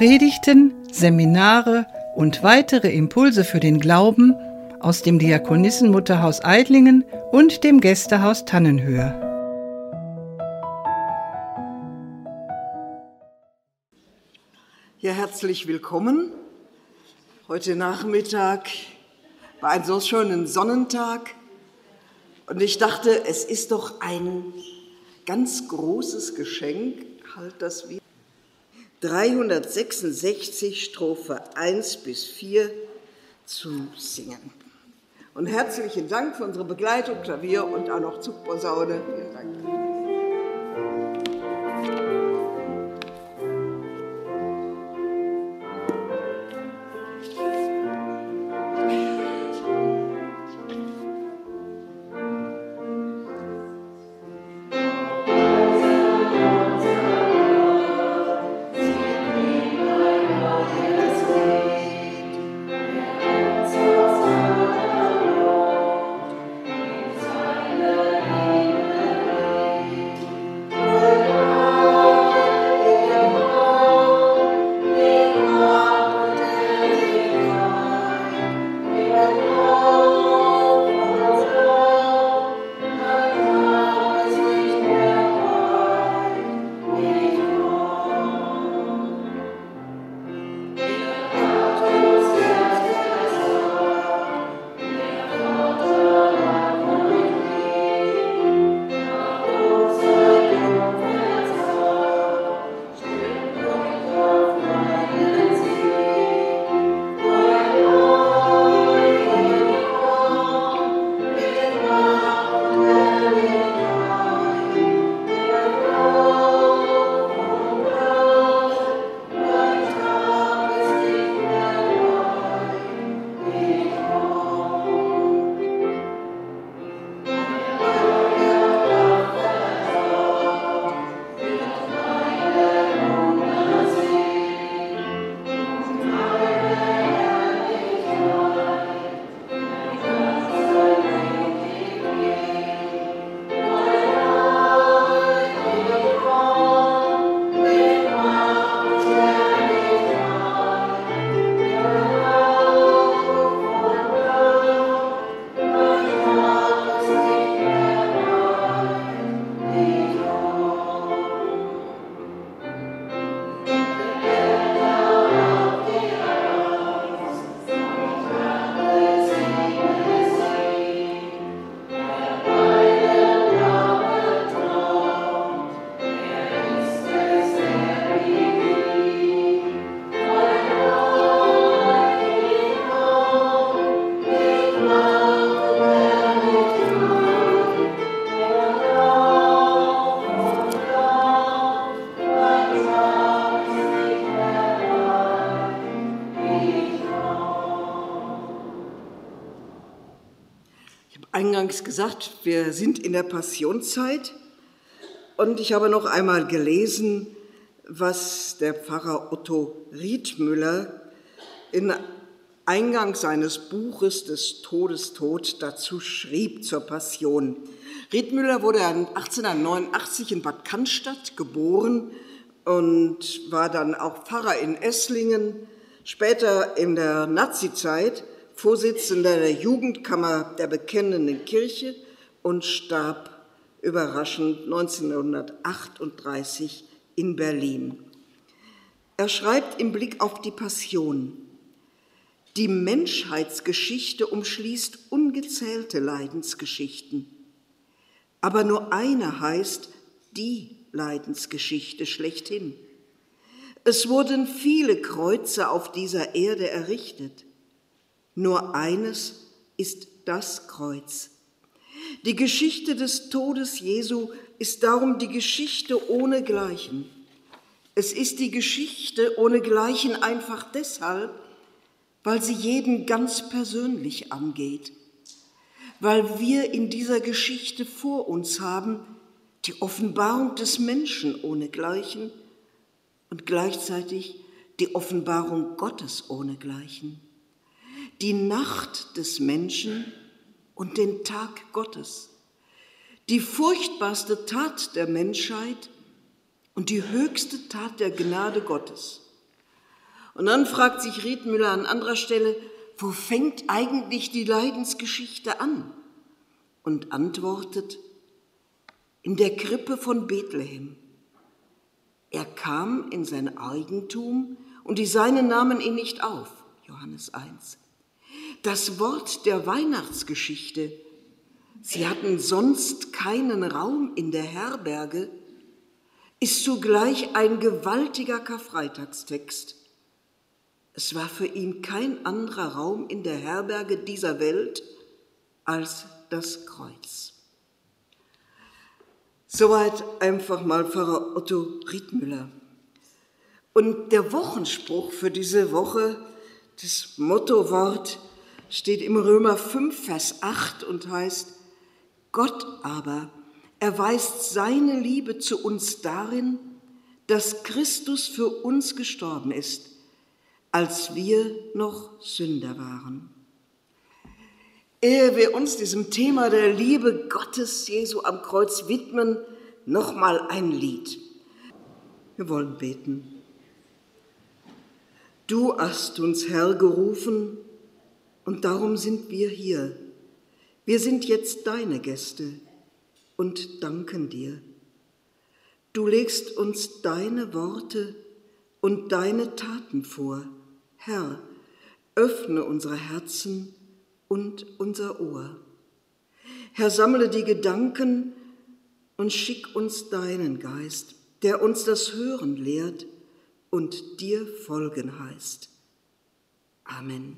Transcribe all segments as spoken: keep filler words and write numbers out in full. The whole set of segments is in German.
Predigten, Seminare und weitere Impulse für den Glauben aus dem Diakonissenmutterhaus Eidlingen und dem Gästehaus Tannenhöhe. Ja, herzlich willkommen. Heute Nachmittag war ein so schöner Sonnentag und ich dachte, es ist doch ein ganz großes Geschenk, halt das wie dreihundertsechsundsechzig Strophe eins bis vier zu singen. Und herzlichen Dank für unsere Begleitung, Klavier und auch noch Zugposaune. Vielen Dank. Eingangs gesagt, wir sind in der Passionszeit und ich habe noch einmal gelesen, was der Pfarrer Otto Riethmüller in Eingang seines Buches des Todes Tod dazu schrieb zur Passion. Riethmüller wurde achtzehnhundertneunundachtzig in Bad Cannstatt geboren und war dann auch Pfarrer in Esslingen, später in der Nazizeit Vorsitzender der Jugendkammer der Bekennenden Kirche und starb überraschend neunzehnhundertachtunddreißig in Berlin. Er schreibt im Blick auf die Passion: Die Menschheitsgeschichte umschließt ungezählte Leidensgeschichten, aber nur eine heißt die Leidensgeschichte schlechthin. Es wurden viele Kreuze auf dieser Erde errichtet. Nur eines ist das Kreuz. Die Geschichte des Todes Jesu ist darum die Geschichte ohnegleichen. Es ist die Geschichte ohnegleichen einfach deshalb, weil sie jeden ganz persönlich angeht, weil wir in dieser Geschichte vor uns haben die Offenbarung des Menschen ohnegleichen und gleichzeitig die Offenbarung Gottes ohnegleichen. Die Nacht des Menschen und den Tag Gottes, die furchtbarste Tat der Menschheit und die höchste Tat der Gnade Gottes. Und dann fragt sich Riethmüller an anderer Stelle, wo fängt eigentlich die Leidensgeschichte an? Und antwortet, in der Krippe von Bethlehem. Er kam in sein Eigentum und die Seinen nahmen ihn nicht auf, Johannes eins. Das Wort der Weihnachtsgeschichte, sie hatten sonst keinen Raum in der Herberge, ist zugleich ein gewaltiger Karfreitagstext. Es war für ihn kein anderer Raum in der Herberge dieser Welt als das Kreuz. Soweit einfach mal Pfarrer Otto Riethmüller. Und der Wochenspruch für diese Woche, das Mottowort, steht im Römer fünf, Vers acht und heißt, Gott aber erweist seine Liebe zu uns darin, dass Christus für uns gestorben ist, als wir noch Sünder waren. Ehe wir uns diesem Thema der Liebe Gottes Jesu am Kreuz widmen, nochmal ein Lied. Wir wollen beten. Du hast uns, Herr, gerufen, und darum sind wir hier. Wir sind jetzt deine Gäste und danken dir. Du legst uns deine Worte und deine Taten vor. Herr, öffne unsere Herzen und unser Ohr. Herr, sammle die Gedanken und schick uns deinen Geist, der uns das Hören lehrt und dir folgen heißt. Amen.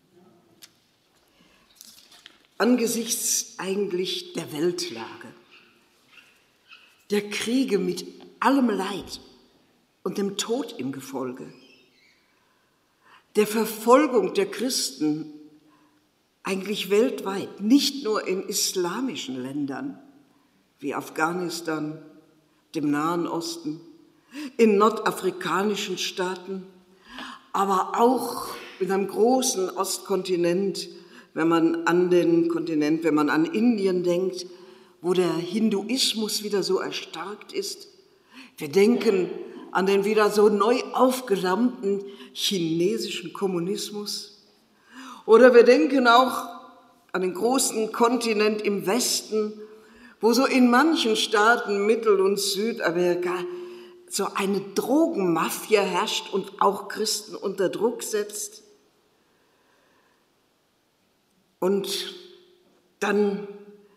Angesichts eigentlich der Weltlage, der Kriege mit allem Leid und dem Tod im Gefolge, der Verfolgung der Christen eigentlich weltweit, nicht nur in islamischen Ländern wie Afghanistan, dem Nahen Osten, in nordafrikanischen Staaten, aber auch in einem großen Ostkontinent, wenn man an den Kontinent, wenn man an Indien denkt, wo der Hinduismus wieder so erstarkt ist. Wir denken an den wieder so neu aufgelammten chinesischen Kommunismus. Oder wir denken auch an den großen Kontinent im Westen, wo so in manchen Staaten Mittel- und Südamerika so eine Drogenmafia herrscht und auch Christen unter Druck setzt. Und dann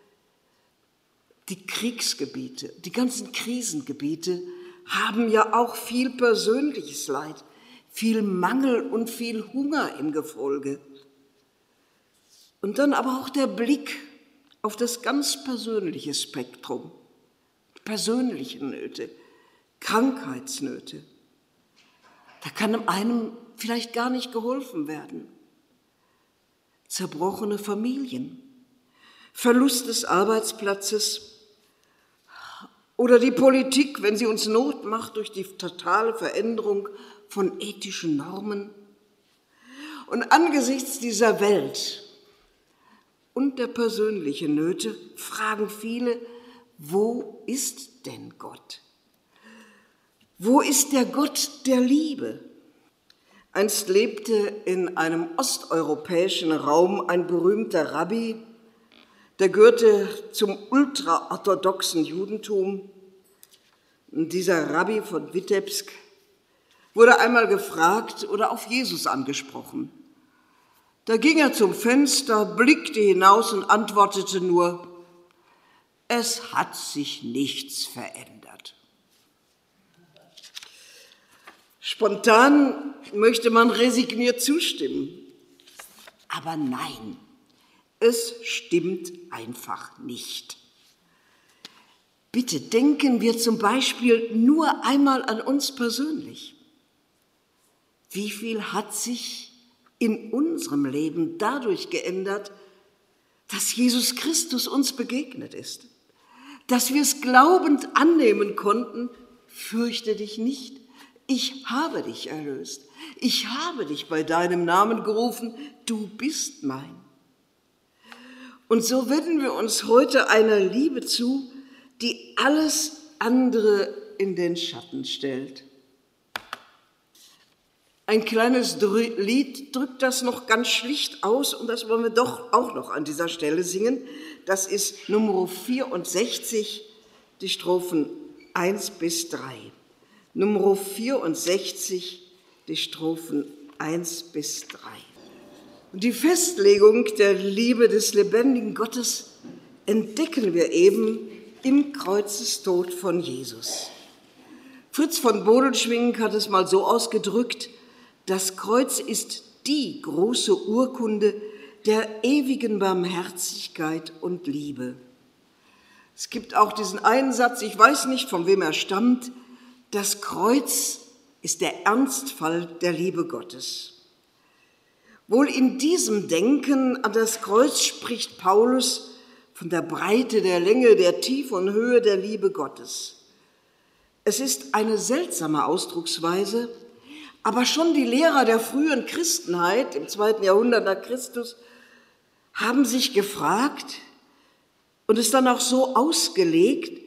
die Kriegsgebiete, die ganzen Krisengebiete haben ja auch viel persönliches Leid, viel Mangel und viel Hunger im Gefolge. Und dann aber auch der Blick auf das ganz persönliche Spektrum, persönliche Nöte, Krankheitsnöte. Da kann einem vielleicht gar nicht geholfen werden. Zerbrochene Familien, Verlust des Arbeitsplatzes oder die Politik, wenn sie uns Not macht durch die totale Veränderung von ethischen Normen. Und angesichts dieser Welt und der persönlichen Nöte fragen viele, wo ist denn Gott? Wo ist der Gott der Liebe? Einst lebte in einem osteuropäischen Raum ein berühmter Rabbi, der gehörte zum ultraorthodoxen Judentum. Und dieser Rabbi von Witebsk wurde einmal gefragt oder auf Jesus angesprochen. Da ging er zum Fenster, blickte hinaus und antwortete nur, es hat sich nichts verändert. Spontan möchte man resigniert zustimmen. Aber nein, es stimmt einfach nicht. Bitte denken wir zum Beispiel nur einmal an uns persönlich. Wie viel hat sich in unserem Leben dadurch geändert, dass Jesus Christus uns begegnet ist, dass wir es glaubend annehmen konnten, fürchte dich nicht, ich habe dich erlöst, ich habe dich bei deinem Namen gerufen, du bist mein. Und so wenden wir uns heute einer Liebe zu, die alles andere in den Schatten stellt. Ein kleines Lied drückt das noch ganz schlicht aus und das wollen wir doch auch noch an dieser Stelle singen. Das ist Nummer vierundsechzig, die Strophen eins bis drei. Nummer vierundsechzig, die Strophen eins bis drei. Und die Festlegung der Liebe des lebendigen Gottes entdecken wir eben im Kreuzestod von Jesus. Fritz von Bodelschwingh hat es mal so ausgedrückt: Das Kreuz ist die große Urkunde der ewigen Barmherzigkeit und Liebe. Es gibt auch diesen einen Satz, ich weiß nicht, von wem er stammt: Das Kreuz ist der Ernstfall der Liebe Gottes. Wohl in diesem Denken an das Kreuz spricht Paulus von der Breite, der Länge, der Tiefe und Höhe der Liebe Gottes. Es ist eine seltsame Ausdrucksweise, aber schon die Lehrer der frühen Christenheit im zweiten Jahrhundert nach Christus haben sich gefragt und es dann auch so ausgelegt,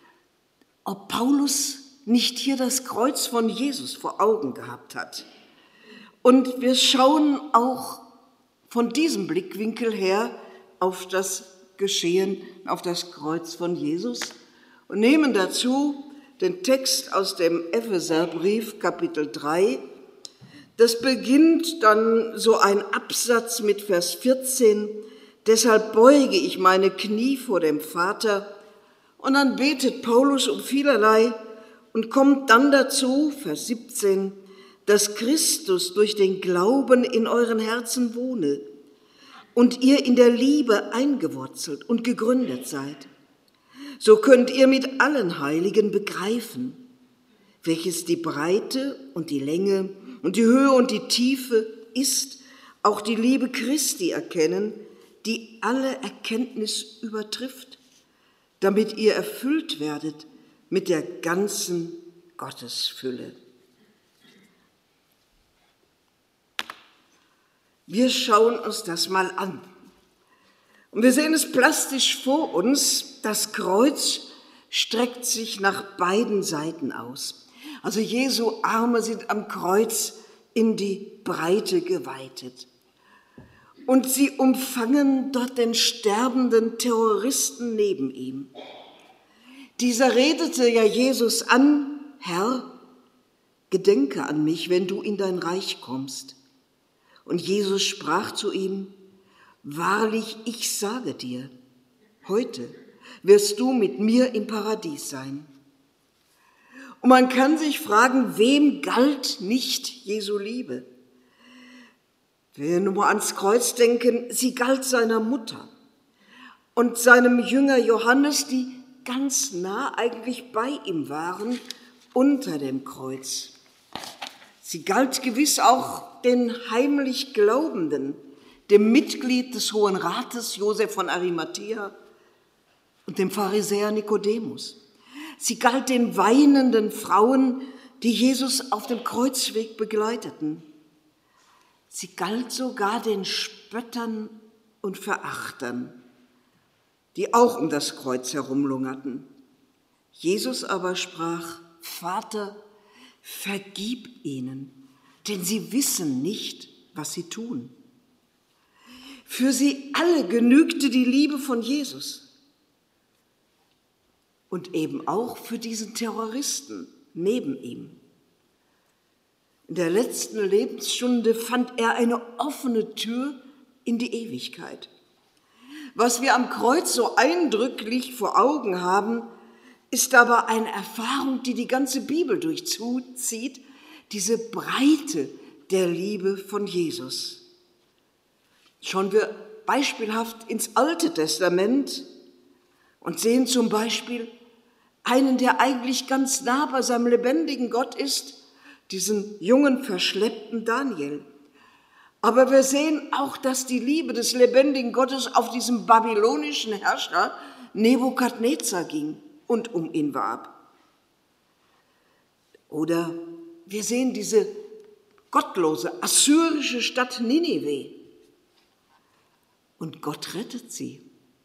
ob Paulus nicht hier das Kreuz von Jesus vor Augen gehabt hat. Und wir schauen auch von diesem Blickwinkel her auf das Geschehen, auf das Kreuz von Jesus und nehmen dazu den Text aus dem Epheserbrief, Kapitel drei. Das beginnt dann so ein Absatz mit Vers vierzehn. Deshalb beuge ich meine Knie vor dem Vater. Und dann betet Paulus um vielerlei und kommt dann dazu, Vers siebzehn, dass Christus durch den Glauben in euren Herzen wohne und ihr in der Liebe eingewurzelt und gegründet seid. So könnt ihr mit allen Heiligen begreifen, welches die Breite und die Länge und die Höhe und die Tiefe ist, auch die Liebe Christi erkennen, die alle Erkenntnis übertrifft, damit ihr erfüllt werdet mit der ganzen Gottesfülle. Wir schauen uns das mal an. Und wir sehen es plastisch vor uns. Das Kreuz streckt sich nach beiden Seiten aus. Also Jesu Arme sind am Kreuz in die Breite geweitet. Und sie umfangen dort den sterbenden Terroristen neben ihm. Dieser redete ja Jesus an: Herr, gedenke an mich, wenn du in dein Reich kommst. Und Jesus sprach zu ihm: Wahrlich, ich sage dir, heute wirst du mit mir im Paradies sein. Und man kann sich fragen, wem galt nicht Jesu Liebe? Wenn wir nur mal ans Kreuz denken, sie galt seiner Mutter und seinem Jünger Johannes, die ganz nah eigentlich bei ihm waren, unter dem Kreuz. Sie galt gewiss auch den heimlich Glaubenden, dem Mitglied des Hohen Rates Josef von Arimathea und dem Pharisäer Nikodemus. Sie galt den weinenden Frauen, die Jesus auf dem Kreuzweg begleiteten. Sie galt sogar den Spöttern und Verachtern, die auch um das Kreuz herumlungerten. Jesus aber sprach: Vater, vergib ihnen, denn sie wissen nicht, was sie tun. Für sie alle genügte die Liebe von Jesus. Und eben auch für diesen Terroristen neben ihm. In der letzten Lebensstunde fand er eine offene Tür in die Ewigkeit. Was wir am Kreuz so eindrücklich vor Augen haben, ist aber eine Erfahrung, die die ganze Bibel durchzieht, diese Breite der Liebe von Jesus. Schauen wir beispielhaft ins Alte Testament und sehen zum Beispiel einen, der eigentlich ganz nah bei seinem lebendigen Gott ist, diesen jungen, verschleppten Daniel. Aber wir sehen auch, dass die Liebe des lebendigen Gottes auf diesen babylonischen Herrscher Nebukadnezar ging und um ihn warb. Oder wir sehen diese gottlose assyrische Stadt Ninive. Und Gott rettet sie.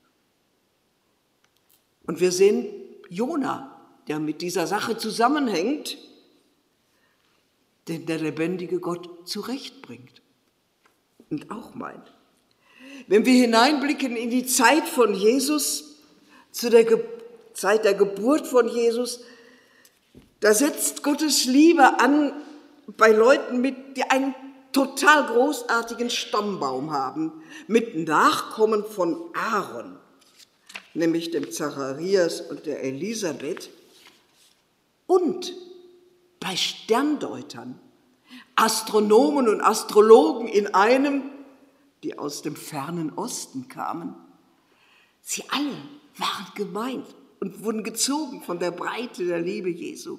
Und wir sehen Jona, der mit dieser Sache zusammenhängt, den der lebendige Gott zurechtbringt und auch meint. Wenn wir hineinblicken in die Zeit von Jesus, zu der Ge- Zeit der Geburt von Jesus, da setzt Gottes Liebe an bei Leuten, mit, die einen total großartigen Stammbaum haben, mit Nachkommen von Aaron, nämlich dem Zacharias und der Elisabeth, und bei Sterndeutern, Astronomen und Astrologen in einem, die aus dem fernen Osten kamen. Sie alle waren gemeint und wurden gezogen von der Breite der Liebe Jesu.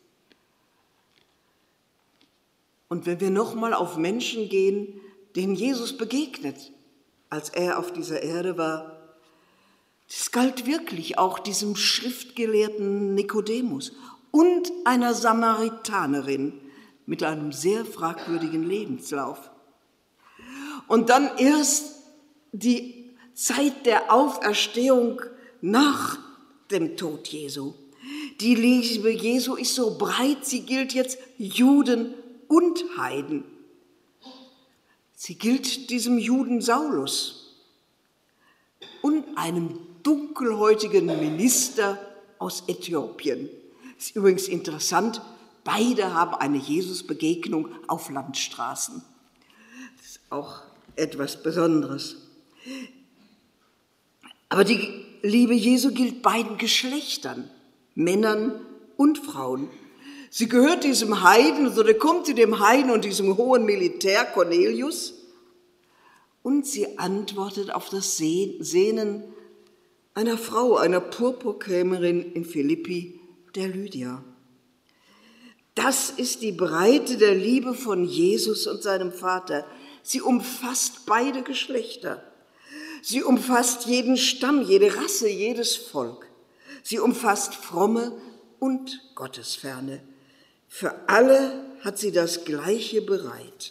Und wenn wir nochmal auf Menschen gehen, denen Jesus begegnet, als er auf dieser Erde war, das galt wirklich auch diesem Schriftgelehrten Nikodemus und einer Samaritanerin mit einem sehr fragwürdigen Lebenslauf. Und dann erst die Zeit der Auferstehung nach dem Tod Jesu. Die Liebe Jesu ist so breit, sie gilt jetzt Juden und Heiden. Sie gilt diesem Juden Saulus und einem dunkelhäutigen Minister aus Äthiopien. Das ist übrigens interessant, beide haben eine Jesus-Begegnung auf Landstraßen. Das ist auch etwas Besonderes. Aber die Liebe Jesu gilt beiden Geschlechtern, Männern und Frauen. Sie gehört diesem Heiden, oder kommt zu dem Heiden und diesem hohen Militär Cornelius, und sie antwortet auf das Sehnen einer Frau, einer Purpurkrämerin in Philippi, der Lydia. Das ist die Breite der Liebe von Jesus und seinem Vater. Sie umfasst beide Geschlechter. Sie umfasst jeden Stamm, jede Rasse, jedes Volk. Sie umfasst Fromme und Gottesferne. Für alle hat sie das Gleiche bereit.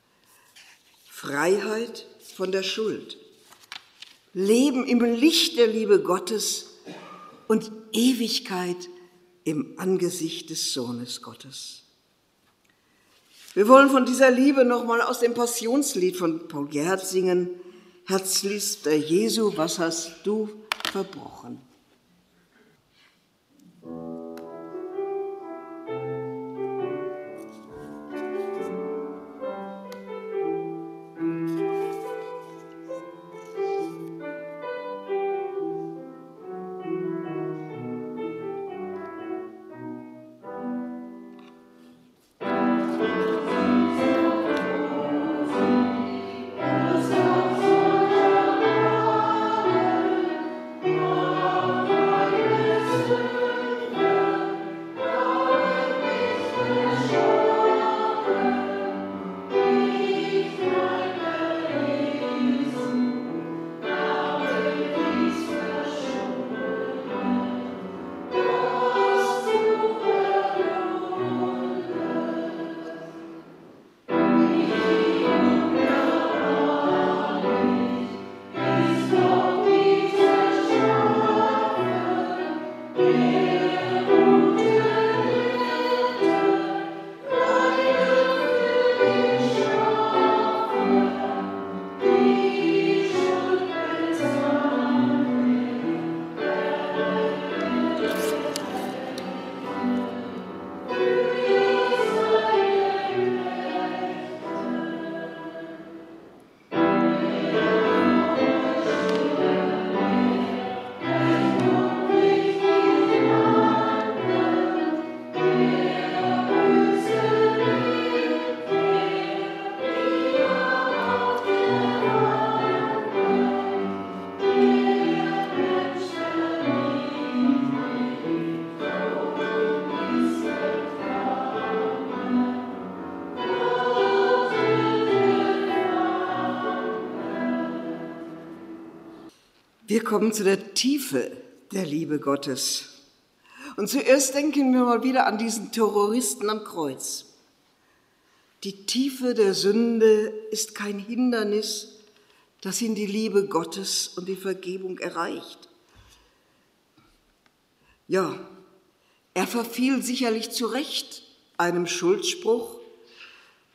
Freiheit von der Schuld, Leben im Licht der Liebe Gottes und Ewigkeit im Angesicht des Sohnes Gottes. Wir wollen von dieser Liebe nochmal aus dem Passionslied von Paul Gerhardt singen. Herzlichster Jesu, was hast du verbrochen? Wir kommen zu der Tiefe der Liebe Gottes. Und zuerst denken wir mal wieder an diesen Terroristen am Kreuz. Die Tiefe der Sünde ist kein Hindernis, das ihn die Liebe Gottes und die Vergebung erreicht. Ja, er verfiel sicherlich zu Recht einem Schuldspruch,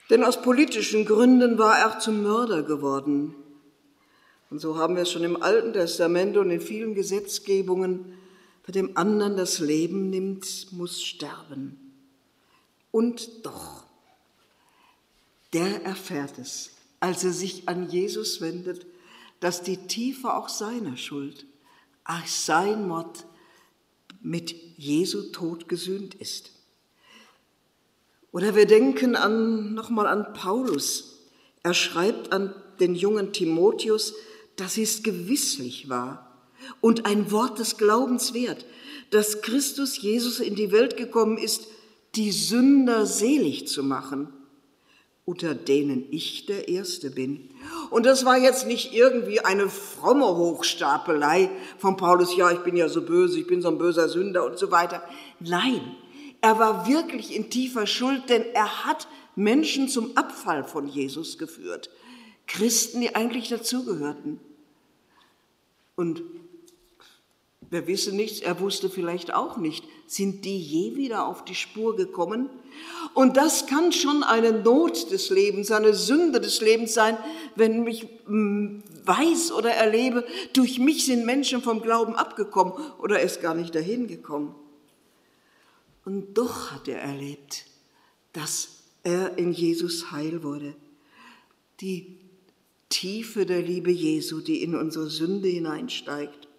Denn aus politischen Gründen war er zum Mörder geworden. Und so haben wir es schon im Alten Testament und in vielen Gesetzgebungen: Wer dem anderen das Leben nimmt, muss sterben. Und doch, der erfährt es, als er sich an Jesus wendet, dass die Tiefe auch seiner Schuld, ach sein Mord, mit Jesu Tod gesühnt ist. Oder wir denken an, nochmal an Paulus. Er schreibt an den jungen Timotheus, dass es gewisslich war und ein Wort des Glaubens wert, dass Christus Jesus in die Welt gekommen ist, die Sünder selig zu machen, unter denen ich der Erste bin. Und das war jetzt nicht irgendwie eine fromme Hochstapelei von Paulus, ja, ich bin ja so böse, ich bin so ein böser Sünder und so weiter. Nein, er war wirklich in tiefer Schuld, denn er hat Menschen zum Abfall von Jesus geführt. Christen, die eigentlich dazugehörten. Und wir wissen nichts, er wusste vielleicht auch nicht, sind die je wieder auf die Spur gekommen? Und das kann schon eine Not des Lebens, eine Sünde des Lebens sein, wenn ich weiß oder erlebe, durch mich sind Menschen vom Glauben abgekommen oder ist gar nicht dahin gekommen. Und doch hat er erlebt, dass er in Jesus heil wurde. Die Tiefe der Liebe Jesu, die in unsere Sünde hineinsteigt.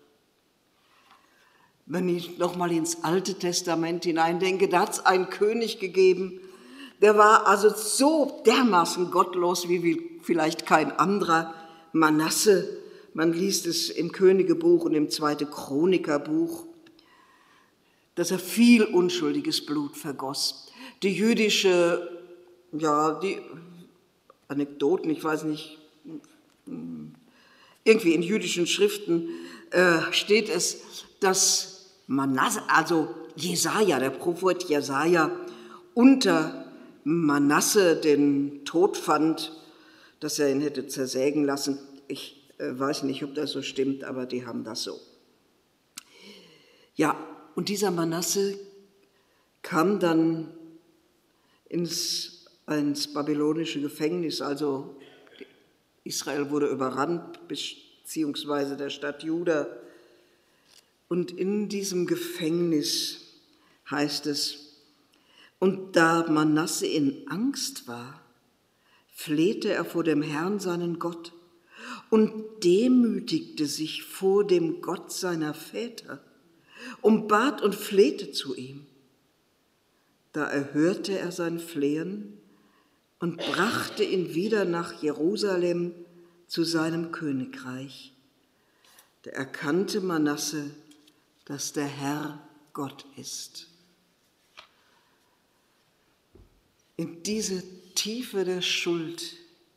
Wenn ich nochmal ins Alte Testament hineindenke, da hat es einen König gegeben, der war also so dermaßen gottlos wie vielleicht kein anderer, Manasse. Man liest es im Königebuch und im zweiten Chronikerbuch, dass er viel unschuldiges Blut vergoss. Die jüdische, ja, die Anekdoten, ich weiß nicht, irgendwie in jüdischen Schriften äh, steht es, dass Manasse, also Jesaja, der Prophet Jesaja, unter Manasse den Tod fand, dass er ihn hätte zersägen lassen. Ich äh, weiß nicht, ob das so stimmt, aber die haben das so. Ja, und dieser Manasse kam dann ins, ins babylonische Gefängnis, also Israel wurde überrannt, beziehungsweise der Stadt Juda. Und in diesem Gefängnis heißt es, und da Manasse in Angst war, flehte er vor dem Herrn seinen Gott und demütigte sich vor dem Gott seiner Väter und bat und flehte zu ihm. Da erhörte er sein Flehen und brachte ihn wieder nach Jerusalem zu seinem Königreich. Da erkannte Manasse, dass der Herr Gott ist. In diese Tiefe der Schuld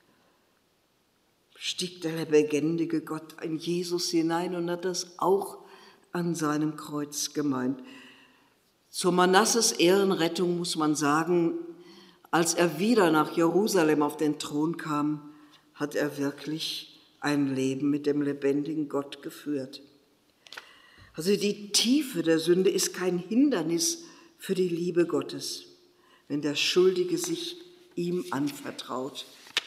stieg der lebendige Gott in Jesus hinein und hat das auch an seinem Kreuz gemeint. Zur Manasses Ehrenrettung muss man sagen, als er wieder nach Jerusalem auf den Thron kam, hat er wirklich ein Leben mit dem lebendigen Gott geführt. Also die Tiefe der Sünde ist kein Hindernis für die Liebe Gottes, wenn der Schuldige sich ihm anvertraut.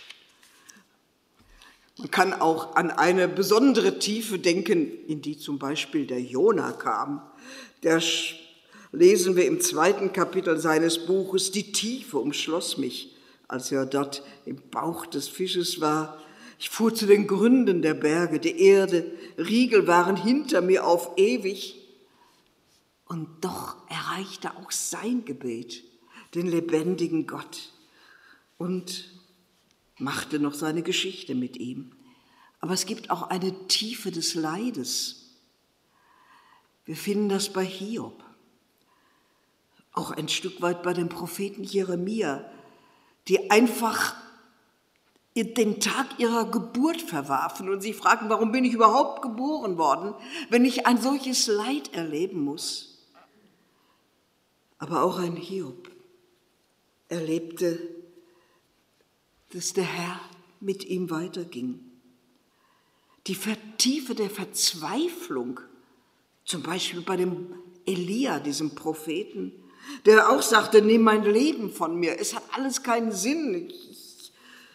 Man kann auch an eine besondere Tiefe denken, in die zum Beispiel der Jona kam. Der lesen wir im zweiten Kapitel seines Buches, die Tiefe umschloss mich, als er dort im Bauch des Fisches war. Ich fuhr zu den Gründen der Berge, die Erde, Riegel waren hinter mir auf ewig. Und doch erreichte auch sein Gebet den lebendigen Gott und machte noch seine Geschichte mit ihm. Aber es gibt auch eine Tiefe des Leides. Wir finden das bei Hiob, auch ein Stück weit bei dem Propheten Jeremia, die einfach den Tag ihrer Geburt verwarfen und sich fragen, warum bin ich überhaupt geboren worden, wenn ich ein solches Leid erleben muss. Aber auch ein Hiob erlebte, dass der Herr mit ihm weiterging. Die Tiefe der Verzweiflung, zum Beispiel bei dem Elia, diesem Propheten, der auch sagte, nimm mein Leben von mir, es hat alles keinen Sinn. Ich,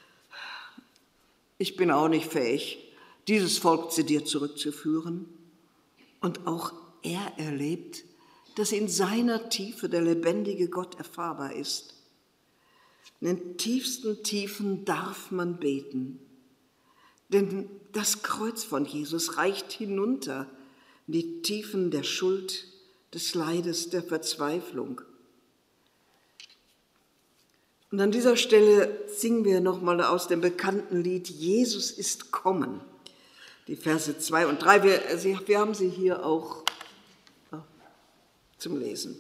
ich bin auch nicht fähig, dieses Volk zu dir zurückzuführen. Und auch er erlebt, dass in seiner Tiefe der lebendige Gott erfahrbar ist. In den tiefsten Tiefen darf man beten, denn das Kreuz von Jesus reicht hinunter in die Tiefen der Schuld, des Leides, der Verzweiflung. Und an dieser Stelle singen wir nochmal aus dem bekannten Lied Jesus ist kommen, die Verse zwei und drei. Wir, wir haben sie hier auch zum Lesen.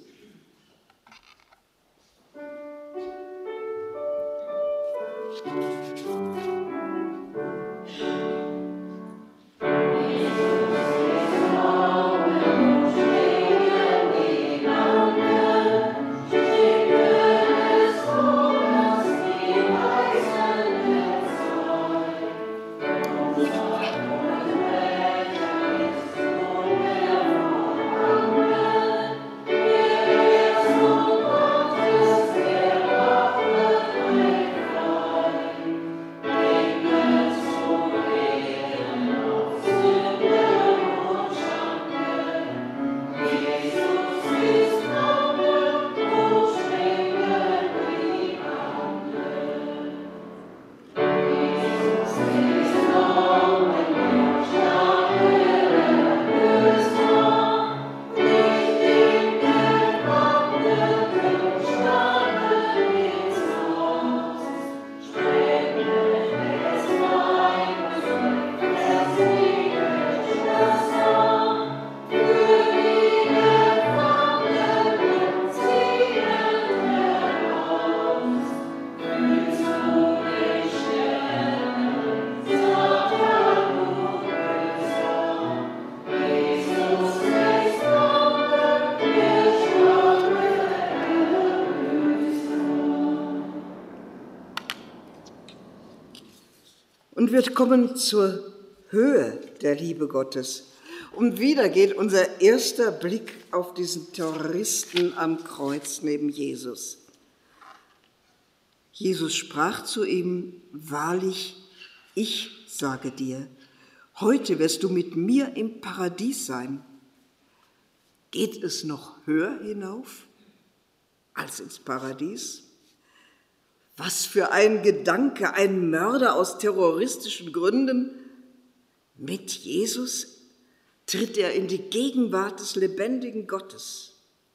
Und wir kommen zur Höhe der Liebe Gottes. Und wieder geht unser erster Blick auf diesen Terroristen am Kreuz neben Jesus. Jesus sprach zu ihm, wahrlich, ich sage dir, heute wirst du mit mir im Paradies sein. Geht es noch höher hinauf als ins Paradies? Was für ein Gedanke, ein Mörder aus terroristischen Gründen. Mit Jesus tritt er in die Gegenwart des lebendigen Gottes.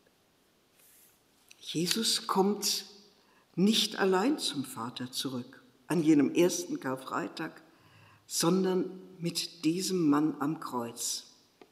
Jesus kommt nicht allein zum Vater zurück an jenem ersten Karfreitag, sondern mit diesem Mann am Kreuz.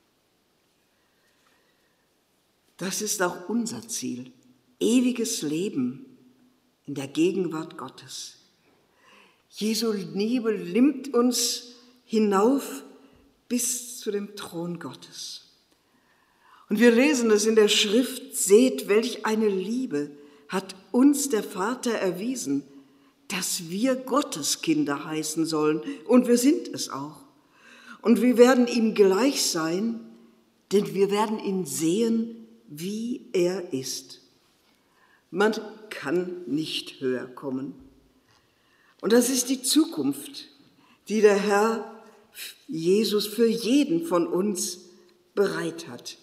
Das ist auch unser Ziel, ewiges Leben in der Gegenwart Gottes. Jesu Liebe nimmt uns hinauf bis zu dem Thron Gottes. Und wir lesen es in der Schrift, seht, welch eine Liebe hat uns der Vater erwiesen, dass wir Gottes Kinder heißen sollen. Und wir sind es auch. Und wir werden ihm gleich sein, denn wir werden ihn sehen, wie er ist. Man kann nicht höher kommen. Und das ist die Zukunft, die der Herr Jesus für jeden von uns bereit hat.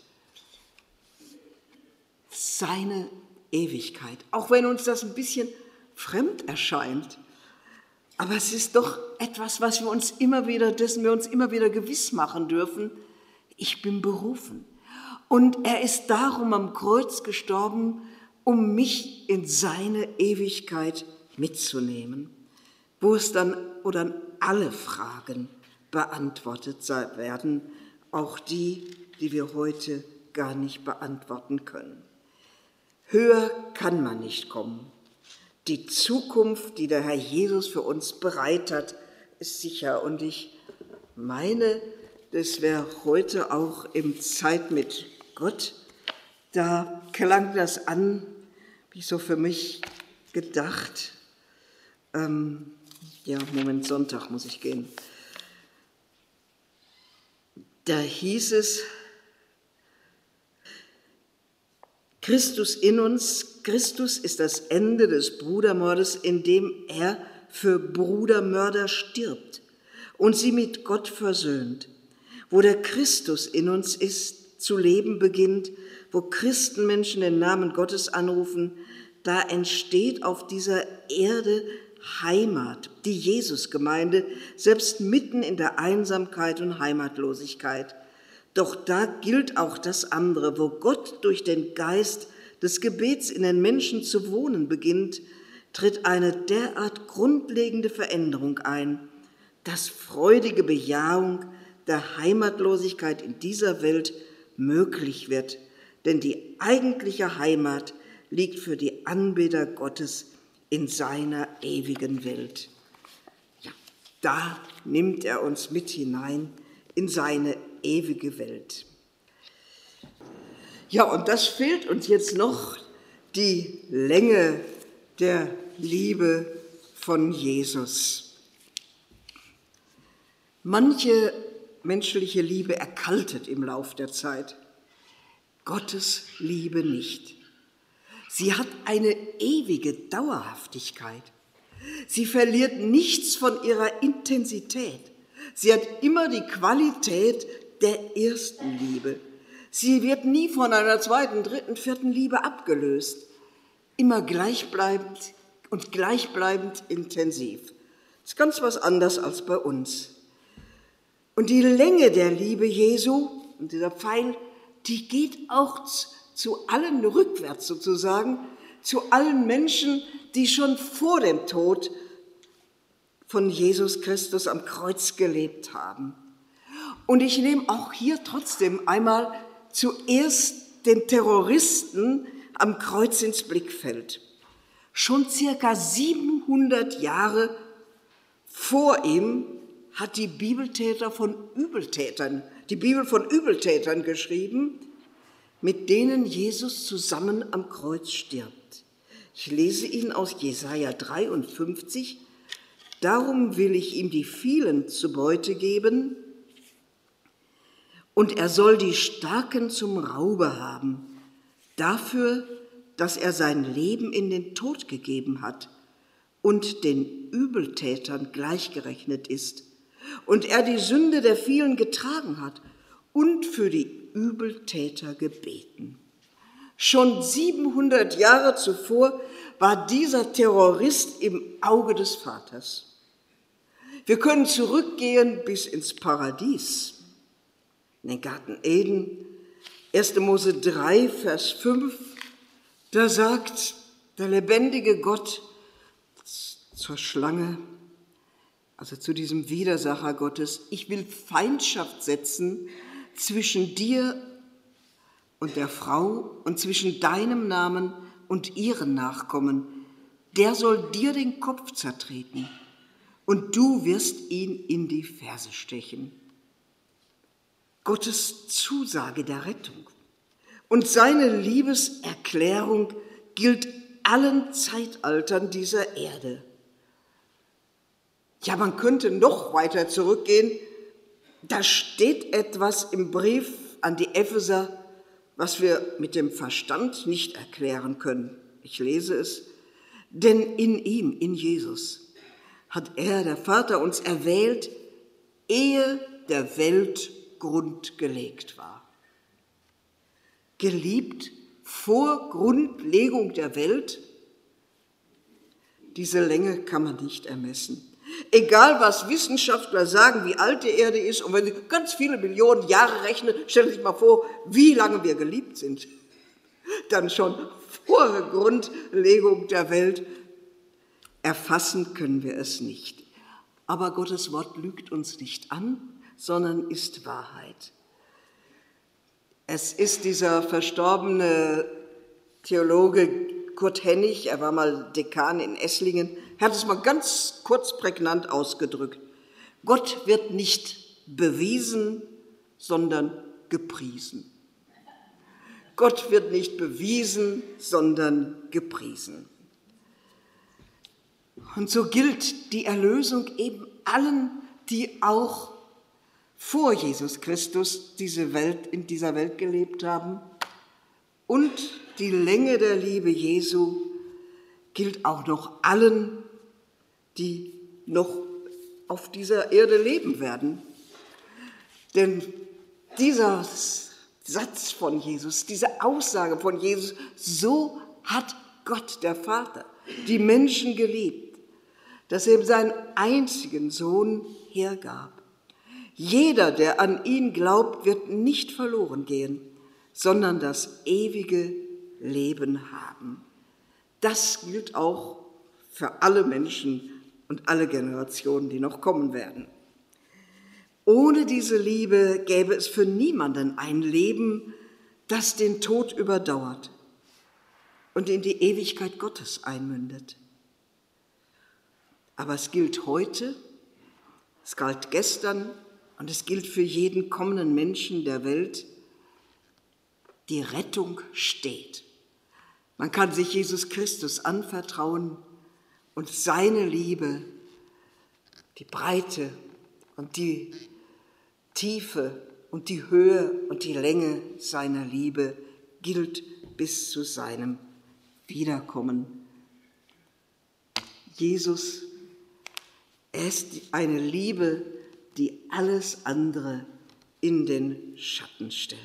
Seine Ewigkeit, auch wenn uns das ein bisschen fremd erscheint. Aber es ist doch etwas, was wir uns immer wieder, dessen wir uns immer wieder gewiss machen dürfen. Ich bin berufen. Und er ist darum am Kreuz gestorben, um mich in seine Ewigkeit mitzunehmen, wo es dann oder alle Fragen beantwortet werden, auch die, die wir heute gar nicht beantworten können. Höher kann man nicht kommen. Die Zukunft, die der Herr Jesus für uns bereit hat, ist sicher. Und ich meine, das wäre heute auch im Zeit mit Gott, da klang das an, wie so für mich gedacht. Ähm, ja, Moment, Sonntag muss ich gehen. Da hieß es, Christus in uns, Christus ist das Ende des Brudermordes, indem er für Brudermörder stirbt und sie mit Gott versöhnt. Wo der Christus in uns ist, zu leben beginnt, wo Christenmenschen den Namen Gottes anrufen, da entsteht auf dieser Erde Heimat, die Jesusgemeinde, selbst mitten in der Einsamkeit und Heimatlosigkeit. Doch da gilt auch das andere, wo Gott durch den Geist des Gebets in den Menschen zu wohnen beginnt, tritt eine derart grundlegende Veränderung ein, dass freudige Bejahung der Heimatlosigkeit in dieser Welt möglich wird. Denn die eigentliche Heimat liegt für die Anbeter Gottes in seiner ewigen Welt. Ja, da nimmt er uns mit hinein in seine ewige Welt. Ja, und das fehlt uns jetzt noch, die Länge der Liebe von Jesus. Manche menschliche Liebe erkaltet im Lauf der Zeit, Gottes Liebe nicht. Sie hat eine ewige Dauerhaftigkeit. Sie verliert nichts von ihrer Intensität. Sie hat immer die Qualität der ersten Liebe. Sie wird nie von einer zweiten, dritten, vierten Liebe abgelöst. Immer gleichbleibend und gleichbleibend intensiv. Das ist ganz was anderes als bei uns. Und die Länge der Liebe Jesu, und dieser Pfeil, die geht auch zu allen rückwärts sozusagen, zu allen Menschen, die schon vor dem Tod von Jesus Christus am Kreuz gelebt haben. Und ich nehme auch hier trotzdem einmal zuerst den Terroristen am Kreuz ins Blickfeld. Schon circa siebenhundert Jahre vor ihm hat die Bibeltäter von Übeltätern, die Bibel von Übeltätern geschrieben, mit denen Jesus zusammen am Kreuz stirbt. Ich lese Ihnen aus Jesaja dreiundfünfzig. Darum will ich ihm die vielen zu Beute geben, und er soll die Starken zum Raube haben, dafür, dass er sein Leben in den Tod gegeben hat und den Übeltätern gleichgerechnet ist, und er die Sünde der vielen getragen hat und für die Übeltäter gebeten. Schon siebenhundert Jahre zuvor war dieser Terrorist im Auge des Vaters. Wir können zurückgehen bis ins Paradies, in den Garten Eden, erster Mose drei, Vers fünf, da sagt der lebendige Gott zur Schlange, also zu diesem Widersacher Gottes: Ich will Feindschaft setzen zwischen dir und der Frau und zwischen deinem Namen und ihren Nachkommen. Der soll dir den Kopf zertreten und du wirst ihn in die Ferse stechen. Gottes Zusage der Rettung und seine Liebeserklärung gilt allen Zeitaltern dieser Erde. Ja, man könnte noch weiter zurückgehen. Da steht etwas im Brief an die Epheser, was wir mit dem Verstand nicht erklären können. Ich lese es. Denn in ihm, in Jesus, hat er, der Vater, uns erwählt, ehe der Welt Grund gelegt war. Geliebt vor Grundlegung der Welt? Diese Länge kann man nicht ermessen. Egal, was Wissenschaftler sagen, wie alt die Erde ist, und wenn sie ganz viele Millionen Jahre rechnen, stellen Sie sich mal vor, wie lange wir geliebt sind. Dann schon vor Grundlegung der Welt. Erfassen können wir es nicht. Aber Gottes Wort lügt uns nicht an, sondern ist Wahrheit. Es ist dieser verstorbene Theologe Kurt Hennig, er war mal Dekan in Esslingen, er hat es mal ganz kurz prägnant ausgedrückt. Gott wird nicht bewiesen, sondern gepriesen. Gott wird nicht bewiesen, sondern gepriesen. Und so gilt die Erlösung eben allen, die auch vor Jesus Christus diese Welt, in dieser Welt gelebt haben und die Länge der Liebe Jesu gilt auch noch allen, die noch auf dieser Erde leben werden. Denn dieser Satz von Jesus, diese Aussage von Jesus, so hat Gott, der Vater, die Menschen geliebt, dass er ihm seinen einzigen Sohn hergab. Jeder, der an ihn glaubt, wird nicht verloren gehen, sondern das ewige Leben haben. Das gilt auch für alle Menschen und alle Generationen, die noch kommen werden. Ohne diese Liebe gäbe es für niemanden ein Leben, das den Tod überdauert und in die Ewigkeit Gottes einmündet. Aber es gilt heute, es galt gestern und es gilt für jeden kommenden Menschen der Welt, die Rettung steht. Man kann sich Jesus Christus anvertrauen und seine Liebe, die Breite und die Tiefe und die Höhe und die Länge seiner Liebe gilt bis zu seinem Wiederkommen. Jesus, er ist eine Liebe, die alles andere in den Schatten stellt.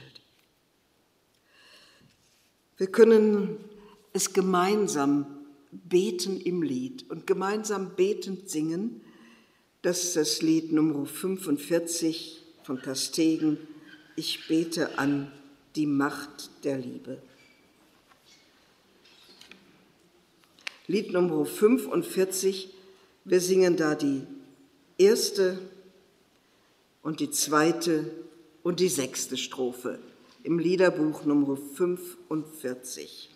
Wir können es gemeinsam beten im Lied und gemeinsam betend singen. Das ist das Lied Nummer fünfundvierzig von Terstegen, Ich bete an die Macht der Liebe. Lied Nummer fünfundvierzig, wir singen da die erste und die zweite und die sechste Strophe im Liederbuch Nummer fünfundvierzig.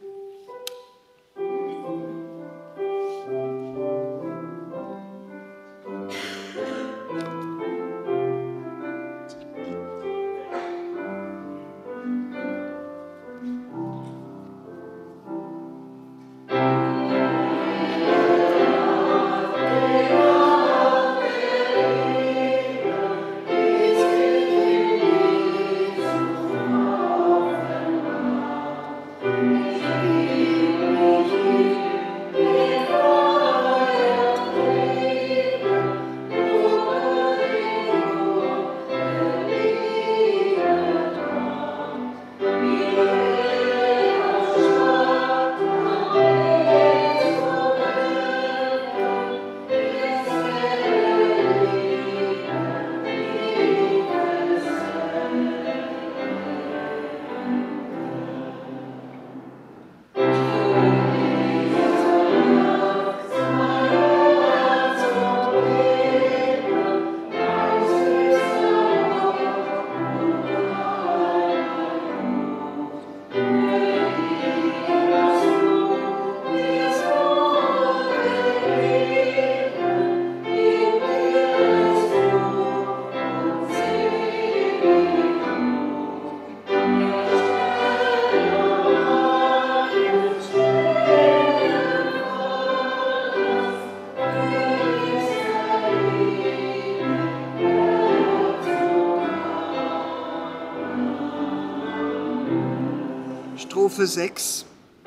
Strophe sechs.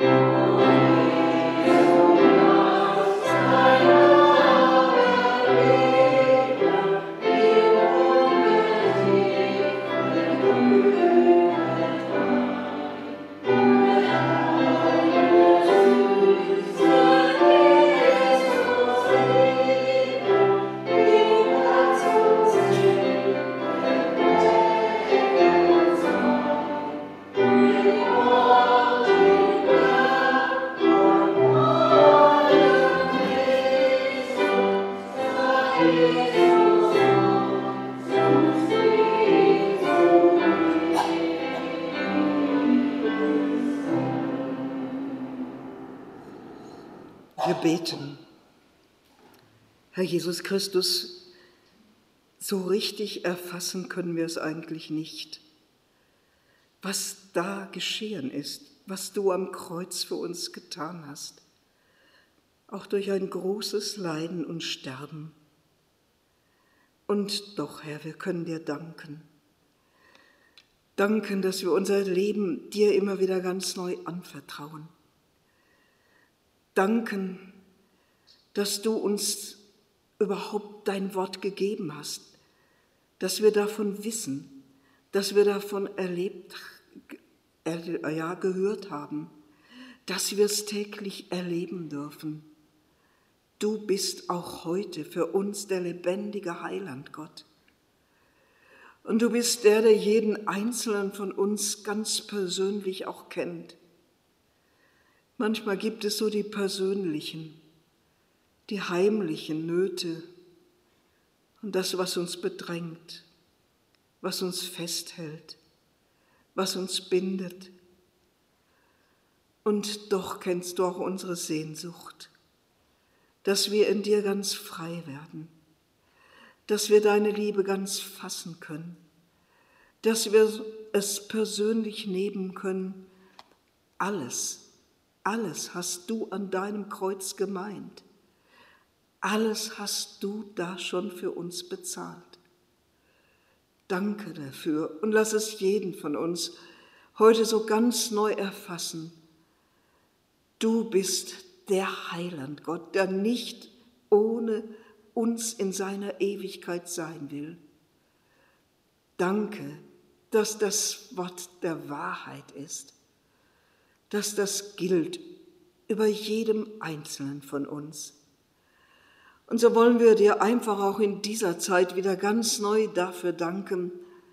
Wir beten. Herr Jesus Christus, so richtig erfassen können wir es eigentlich nicht, was da geschehen ist, was du am Kreuz für uns getan hast, auch durch ein großes Leiden und Sterben. Und doch, Herr, wir können dir danken, Danken, dass wir unser Leben dir immer wieder ganz neu anvertrauen. Danken, dass du uns überhaupt dein Wort gegeben hast, dass wir davon wissen, dass wir davon erlebt, äh, ja, gehört haben, dass wir es täglich erleben dürfen. Du bist auch heute für uns der lebendige Heiland, Gott. Und du bist der, der jeden Einzelnen von uns ganz persönlich auch kennt. Manchmal gibt es so die persönlichen, die heimlichen Nöte und das, was uns bedrängt, was uns festhält, was uns bindet. Und doch kennst du auch unsere Sehnsucht, dass wir in dir ganz frei werden, dass wir deine Liebe ganz fassen können, dass wir es persönlich nehmen können. Alles, alles hast du an deinem Kreuz gemeint. Alles hast du da schon für uns bezahlt. Danke dafür und lass es jeden von uns heute so ganz neu erfassen. Du bist der Heiland, Gott, der nicht ohne uns in seiner Ewigkeit sein will. Danke, dass das Wort der Wahrheit ist, dass das gilt über jedem Einzelnen von uns. Und so wollen wir dir einfach auch in dieser Zeit wieder ganz neu dafür danken,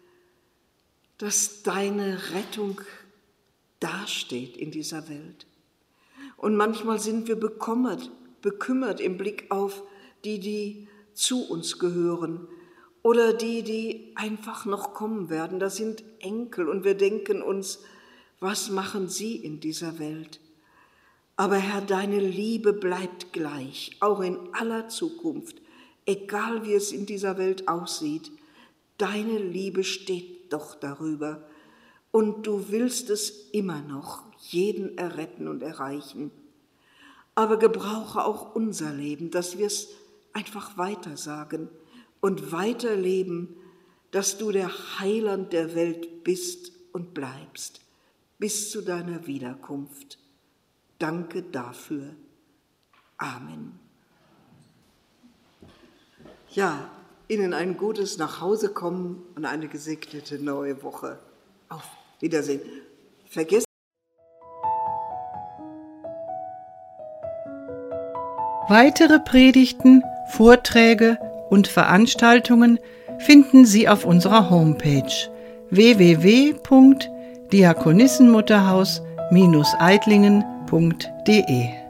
dass deine Rettung dasteht in dieser Welt. Und manchmal sind wir bekümmert, bekümmert im Blick auf die, die zu uns gehören oder die, die einfach noch kommen werden. Das sind Enkel und wir denken uns, was machen sie in dieser Welt? Aber Herr, deine Liebe bleibt gleich, auch in aller Zukunft, egal wie es in dieser Welt aussieht. Deine Liebe steht doch darüber und du willst es immer noch, jeden erretten und erreichen. Aber gebrauche auch unser Leben, dass wir es einfach weitersagen und weiterleben, dass du der Heiland der Welt bist und bleibst, bis zu deiner Wiederkunft. Danke dafür. Amen. Ja, Ihnen ein gutes Nachhausekommen und eine gesegnete neue Woche. Auf Wiedersehen. Vergesst Weitere Predigten, Vorträge und Veranstaltungen finden Sie auf unserer Homepage w w w punkt diakonissenmutterhaus Bindestrich eitlingen punkt de.